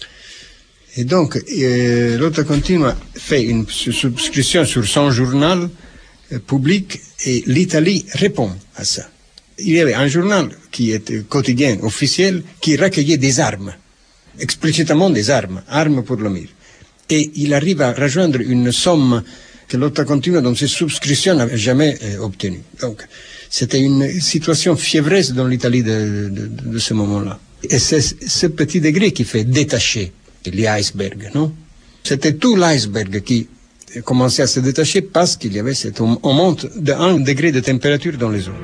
Et donc, euh, Lotta continua fait une subscription sur son journal public et l'Italie répond à ça. Il y avait un journal qui était quotidien, officiel, qui recueillait des armes, explicitement des armes, armes pour le M I R. Et il arrive à rejoindre une somme que Lotta Continua dans ses subscriptions n'avait jamais euh, obtenue. Donc, c'était une situation fiévreuse dans l'Italie de, de, de, de ce moment-là. Et c'est ce petit degré qui fait détacher l'iceberg, non? C'était tout l'iceberg qui commençait à se détacher parce qu'il y avait cette augmente de un degré de température dans les eaux.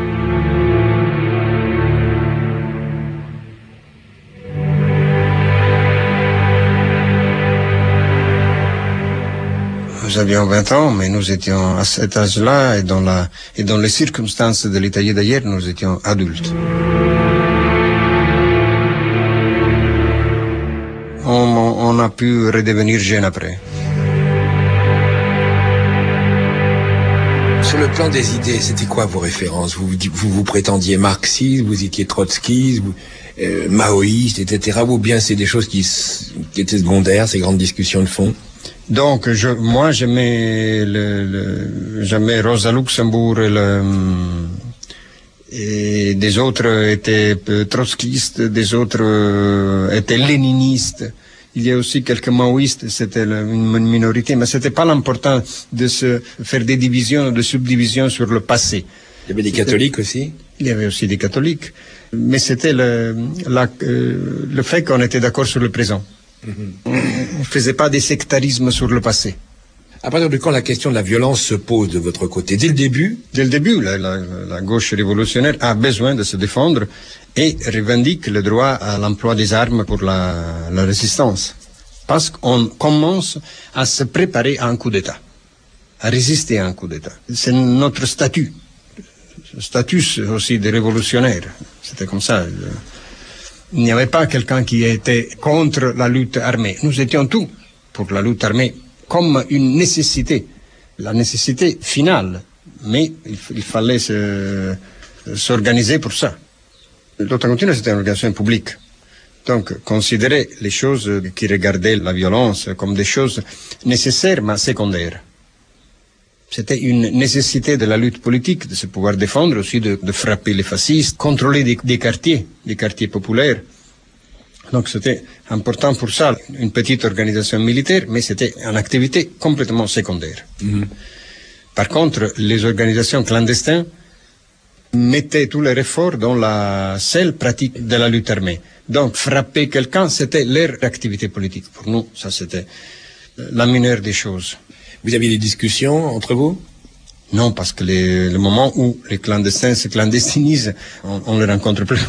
Nous avions vingt ans, mais nous étions à cet âge-là et dans la, et dans les circonstances de l'Italie d'hier, nous étions adultes. On, on a pu redevenir jeune après. Sur le plan des idées, c'était quoi vos références? Vous vous, vous prétendiez marxiste, vous étiez trotskiste, vous, euh, maoïste, et cetera. Ou bien c'est des choses qui, qui étaient secondaires, ces grandes discussions de fond? Donc, je, moi, j'aimais, le, le, j'aimais Rosa Luxembourg et, le, et des autres étaient trotskistes, des autres étaient léninistes. Il y a aussi quelques maoïstes, c'était une minorité, mais c'était pas l'important de se faire des divisions, de subdivisions sur le passé. Il y avait des catholiques aussi? Il y avait aussi des catholiques, mais c'était le, la, euh, le fait qu'on était d'accord sur le présent. Mm-hmm. On ne faisait pas des sectarismes sur le passé. À partir de quand la question de la violence se pose de votre côté? Dès le début? Dès le début, la, la, la gauche révolutionnaire a besoin de se défendre et revendique le droit à l'emploi des armes pour la, la résistance. Parce qu'on commence à se préparer à un coup d'État, à résister à un coup d'État. C'est notre statut, statut aussi de révolutionnaire. C'était comme ça. Il n'y avait pas quelqu'un qui était contre la lutte armée. Nous étions tous pour la lutte armée comme une nécessité, la nécessité finale. Mais il, il fallait se, s'organiser pour ça. Lotta Continua, c'était une organisation publique. Donc, considérer les choses qui regardaient la violence comme des choses nécessaires mais secondaires. C'était une nécessité de la lutte politique de se pouvoir défendre, aussi de, de frapper les fascistes, contrôler des, des quartiers, des quartiers populaires. Donc c'était important pour ça, une petite organisation militaire, mais c'était une activité complètement secondaire. Mm-hmm. Par contre, les organisations clandestines mettaient tous leurs efforts dans la seule pratique de la lutte armée. Donc, frapper quelqu'un, c'était leur activité politique. Pour nous, ça c'était la mineure des choses. Vous aviez des discussions entre vous? Non, parce que les, le moment où les clandestins se clandestinisent, on ne les rencontre plus.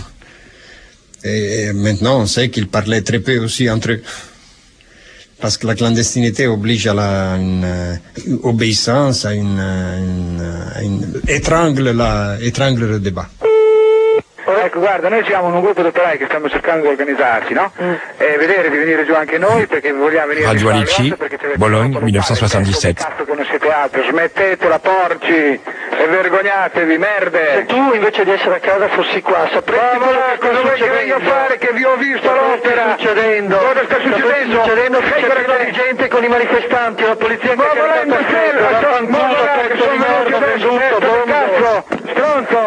Et, et maintenant, on sait qu'ils parlaient très peu aussi entre eux. Parce que la clandestinité oblige à la, une, une obéissance, à une, une, une étrangle, la, étrangle le débat. Ecco, guarda, noi siamo un gruppo dottorali che stiamo cercando di organizzarci, no? Mm. E vedere di venire giù anche noi perché vogliamo venire. Radio Alici, Bologne, milleneufcentsoixante-dix-sept. Cazzo conoscete altro, smettetela, porci, e vergognatevi, merde. Se tu invece di essere a casa fossi qua, sapresti ma quello che cosa vuoi che venga a fare che vi ho visto all'opera? Cosa sta succedendo? Cosa sta succedendo? Sta succedendo che c'è pieno di gente con i manifestanti, la polizia che è arrivata a ferro, fanculo, pezzo di merda, venduto, bombo. Stronzo!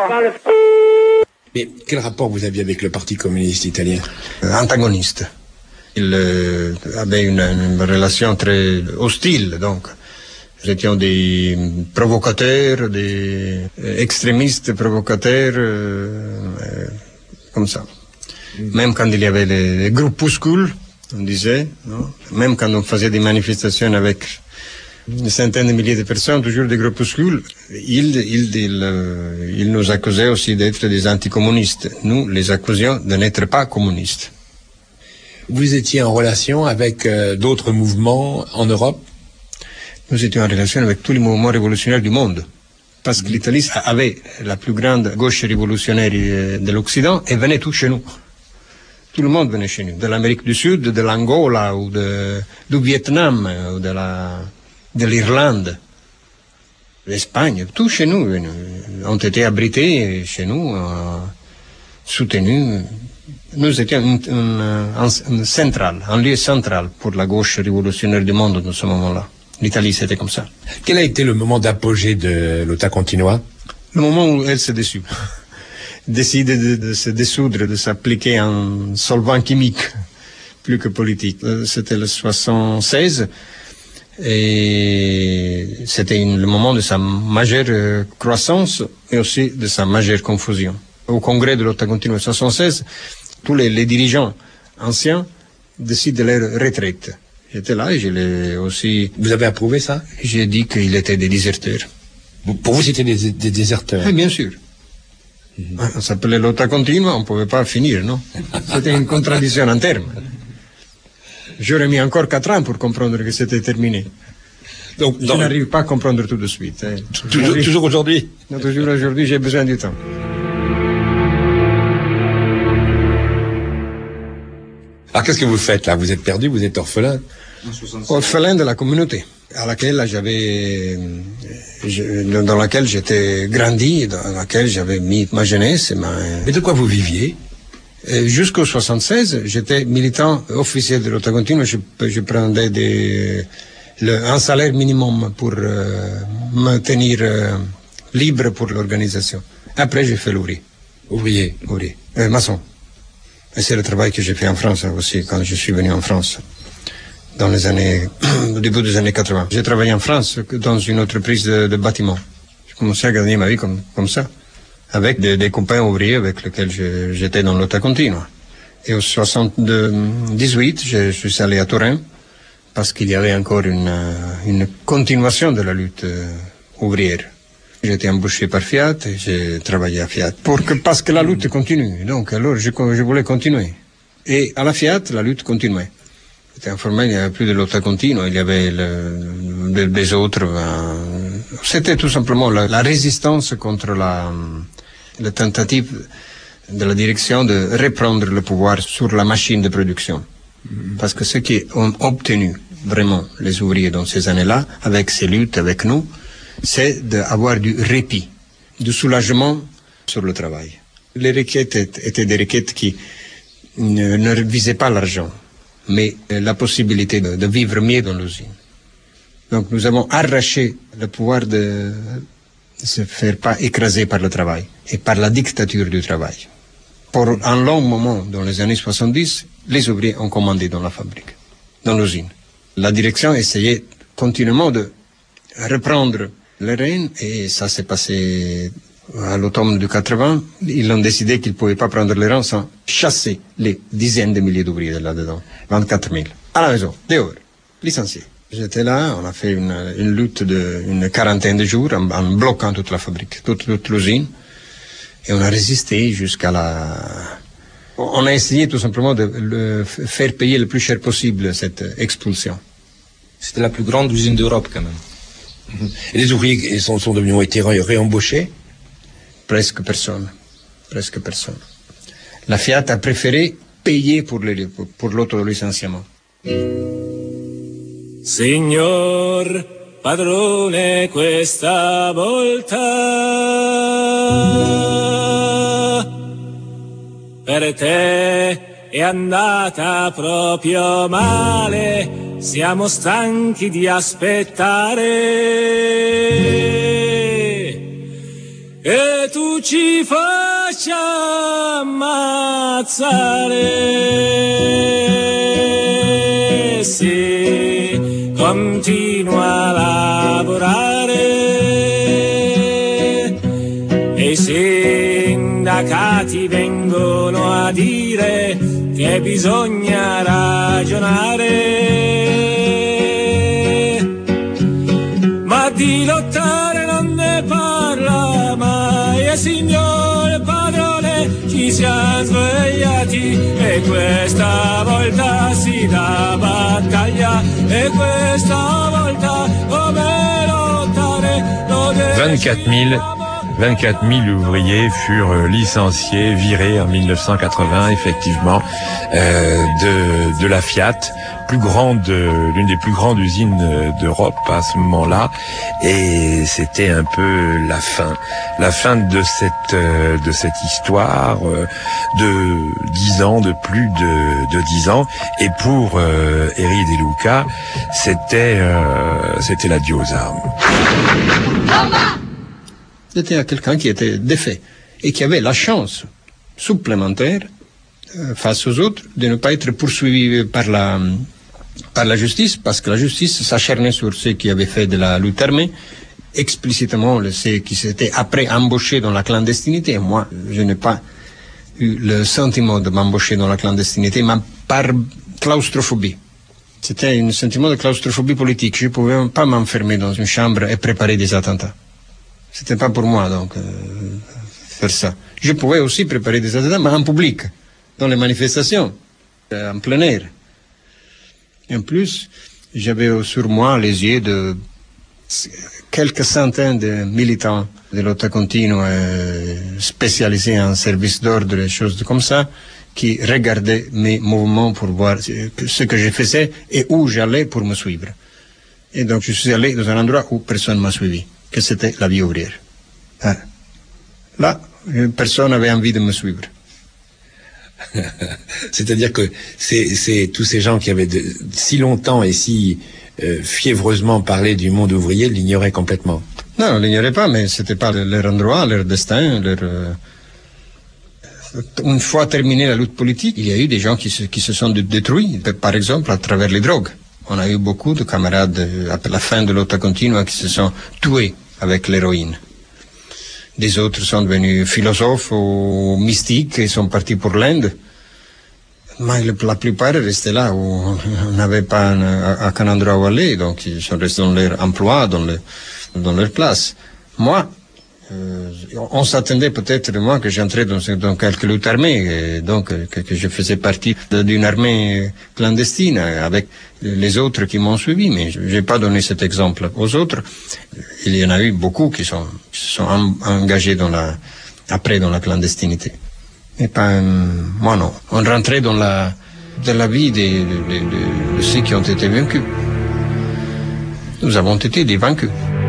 Mais quel rapport vous aviez avec le Parti communiste italien? Antagoniste. Il euh, avait une, une relation très hostile, donc. Nous étions des provocateurs, des extrémistes provocateurs, euh, euh, comme ça. Mm. Même quand il y avait les, les groupuscules, on disait, non? Même quand on faisait des manifestations avec une centaine de milliers de personnes, toujours des groupuscules, ils, ils, ils, euh, ils nous accusaient aussi d'être des anticommunistes. Nous les accusions de n'être pas communistes. Vous étiez en relation avec euh, d'autres mouvements en Europe? Nous étions en relation avec tous les mouvements révolutionnaires du monde. Parce que l'Italie avait la plus grande gauche révolutionnaire de l'Occident et venait tout chez nous. Tout le monde venait chez nous. De l'Amérique du Sud, de l'Angola, ou de, du Vietnam, ou de la... de l'Irlande, l'Espagne, tout chez nous, ont été abrités chez nous, euh, soutenus. Nous étions un central, un lieu central pour la gauche révolutionnaire du monde dans ce moment-là. L'Italie, c'était comme ça. Quel a été le moment d'apogée de l'État continua? Le moment où elle s'est déçue. Décide de, de se dissoudre, de s'appliquer un solvant chimique, plus que politique. C'était le soixante-seize. Et c'était une, le moment de sa majeure euh, croissance et aussi de sa majeure confusion. Au congrès de l'État continu en soixante-seize, tous les, les dirigeants anciens décident de leur retraite. J'étais là et je l'ai aussi... Vous avez approuvé ça? J'ai dit qu'ils étaient des déserteurs. Pour vous, c'était des, des déserteurs? Oui, bien sûr. Mm-hmm. On s'appelait l'État continu, on ne pouvait pas finir, non? C'était une contradiction en termes. J'aurais mis encore quatre ans pour comprendre que c'était terminé. Donc, je n'arrive pas à comprendre tout de suite. Hein. Toujours, toujours aujourd'hui? Non, toujours aujourd'hui, j'ai besoin du temps. Alors, qu'est-ce que vous faites là? Vous êtes perdu, vous êtes orphelin? Orphelin de la communauté, à laquelle j'avais, je, dans laquelle j'étais grandi, dans laquelle j'avais mis ma jeunesse. Et ma... Mais de quoi vous viviez? Jusqu'au soixante-seize, j'étais militant officiel de l'État continu. Je, je prenais des, le, un salaire minimum pour euh, me tenir euh, libre pour l'organisation. Après, j'ai fait l'ouvrier. Ouvrier? Ouvrier. Euh, maçon. Et c'est le travail que j'ai fait en France aussi, quand je suis venu en France, dans les années, au début des années quatre-vingts. J'ai travaillé en France dans une entreprise de, de bâtiment. J'ai commencé à gagner ma vie comme, comme ça, avec des, des copains ouvriers avec lesquels je, j'étais dans l'État continu. Et au soixante-dix-huit, je, je suis allé à Turin, parce qu'il y avait encore une, une continuation de la lutte euh, ouvrière. J'ai été embauché par Fiat et j'ai travaillé à Fiat. Pour que, parce que la lutte continue. Donc, alors, je, je voulais continuer. Et à la Fiat, la lutte continuait. J'étais informé, il n'y avait plus de l'État continu, il y avait le, le, des autres. Euh, c'était tout simplement la, la résistance contre la, la tentative de la direction de reprendre le pouvoir sur la machine de production. Mmh. Parce que ce qui ont obtenu vraiment les ouvriers dans ces années-là, avec ces luttes, avec nous, c'est d'avoir du répit, du soulagement sur le travail. Les requêtes étaient des requêtes qui ne, ne visaient pas l'argent, mais la possibilité de, de vivre mieux dans l'usine. Donc nous avons arraché le pouvoir de ne se faire pas écraser par le travail et par la dictature du travail. Pour un long moment, dans les années soixante-dix, les ouvriers ont commandé dans la fabrique, dans l'usine. La direction essayait continuellement de reprendre les reines, et ça s'est passé à l'automne de quatre-vingts. Ils ont décidé qu'ils ne pouvaient pas prendre les rangs sans chasser les dizaines de milliers d'ouvriers là-dedans. vingt-quatre mille. À la maison, dehors, licenciés. J'étais là, on a fait une, une lutte de une quarantaine de jours en, en bloquant toute la fabrique, toute, toute l'usine. Et on a résisté jusqu'à la... On a essayé tout simplement de le faire payer le plus cher possible cette expulsion. C'était la plus grande usine d'Europe quand même. Et les ouvriers sont, sont devenus, ont été ré- réembauchés? Presque personne. Presque personne. La Fiat a préféré payer pour, les, pour, pour l'autolicenciement. Signor padrone, questa volta per te è andata proprio male, siamo stanchi di aspettare e tu ci faccia ammazzare. Sì, continua a lavorare e i sindacati vengono a dire che bisogna ragionare, ma di lottare non ne parla mai. E signor padrone, ci siamo svegliati e questa volta si dà battaglia, e questa volta come lottare lo deve... vingt-quatre mille vingt-quatre mille ouvriers furent licenciés, virés en mille neuf cent quatre-vingts, effectivement, euh, de, de la Fiat, plus grande, l'une des plus grandes usines d'Europe à ce moment-là, et c'était un peu la fin, la fin de cette, de cette histoire de dix ans, de plus de, de dix ans, et pour euh, Eri De Luca, c'était, euh, c'était l'adieu aux armes. C'était quelqu'un qui était défait et qui avait la chance supplémentaire euh, face aux autres de ne pas être poursuivi par la, par la justice, parce que la justice s'acharnait sur ceux qui avaient fait de la lutte armée, explicitement ceux qui s'étaient après embauchés dans la clandestinité. Moi, je n'ai pas eu le sentiment de m'embaucher dans la clandestinité, mais par claustrophobie. C'était un sentiment de claustrophobie politique. Je ne pouvais pas m'enfermer dans une chambre et préparer des attentats. C'était pas pour moi, donc, euh, faire ça. Je pouvais aussi préparer des attentats, mais en public, dans les manifestations, euh, en plein air. Et en plus, j'avais sur moi les yeux de quelques centaines de militants de lotta continua euh, spécialisés en service d'ordre et choses comme ça, qui regardaient mes mouvements pour voir ce que je faisais et où j'allais pour me suivre. Et donc, je suis allé dans un endroit où personne m'a suivi, que c'était la vie ouvrière. Hein. Là, personne n'avait envie de me suivre. C'est-à-dire que c'est, c'est tous ces gens qui avaient de, si longtemps et si euh, fiévreusement parlé du monde ouvrier l'ignoraient complètement. Non, on l'ignorait pas, mais c'était pas leur endroit, leur destin, leur... Euh... Une fois terminée la lutte politique, il y a eu des gens qui se, qui se sont détruits, par exemple à travers les drogues. On a eu beaucoup de camarades à la fin de lotta continua qui se sont tués avec l'héroïne. Des autres sont devenus philosophes ou mystiques et sont partis pour l'Inde. Mais la plupart restaient là où on n'avait pas aucun endroit où aller, donc ils sont restés dans leur emploi, dans, le, dans leur place. Moi, euh, on s'attendait peut-être de moi que j'entrais dans, dans quelques luttes armées, et donc que, que je faisais partie d'une armée clandestine avec les autres qui m'ont suivi, mais je n'ai pas donné cet exemple aux autres. Il y en a eu beaucoup qui sont, qui se sont en, engagés dans la, après dans la clandestinité. Mais pas, euh, moi non. On rentrait dans la, dans la vie de, de, de, de ceux qui ont été vaincus. Nous avons été des vaincus.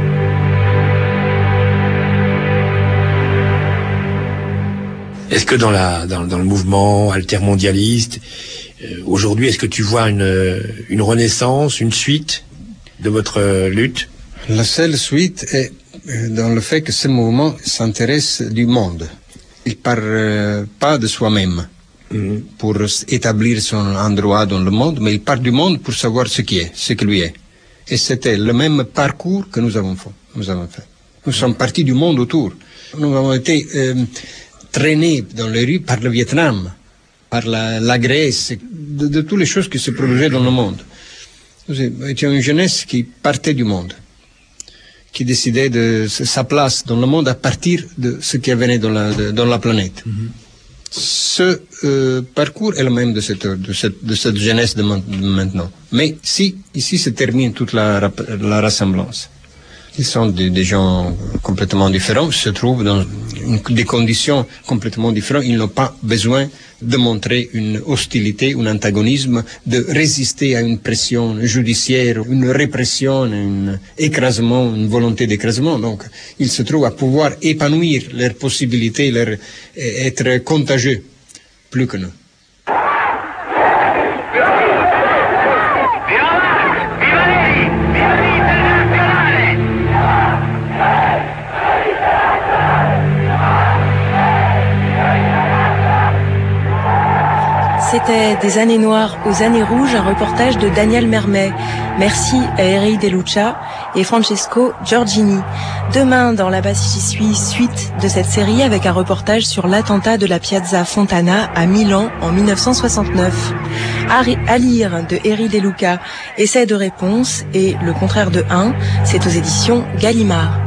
Est-ce que dans, la, dans, dans le mouvement altermondialiste, euh, aujourd'hui, est-ce que tu vois une, une renaissance, une suite de votre euh, lutte? La seule suite est dans le fait que ce mouvement s'intéresse du monde. Il ne part euh, pas de soi-même mmh. pour établir son endroit dans le monde, mais il part du monde pour savoir ce qui est, ce qui lui est. Et c'était le même parcours que nous avons fait. Nous avons fait. Nous sommes partis du monde autour. Nous avons été euh, traînés dans les rues par le Vietnam, par la, la Grèce, de, de toutes les choses qui se produisaient dans le monde. Nous étions une jeunesse qui partait du monde, qui décidait de sa place dans le monde à partir de ce qui venait dans la, de, dans la planète. Mm-hmm. Ce euh, parcours est le même de cette, de cette, de cette jeunesse de, de maintenant. Mais si, ici se termine toute la, la ressemblance. Ils sont des, des gens complètement différents, se trouvent dans une, des conditions complètement différentes. Ils n'ont pas besoin de montrer une hostilité, un antagonisme, de résister à une pression judiciaire, une répression, un écrasement, une volonté d'écrasement. Donc, ils se trouvent à pouvoir épanouir leurs possibilités, leur, être contagieux, plus que nous. C'était Des années noires aux années rouges, un reportage de Daniel Mermet. Merci à Eri De Lucia et Francesco Giorgini. Demain, dans La Basse J'y suis, suite de cette série avec un reportage sur l'attentat de la Piazza Fontana à Milan en mille neuf cent soixante-neuf. À lire de Eri De Lucia, Essai de réponse et Le contraire de un, c'est aux éditions Gallimard.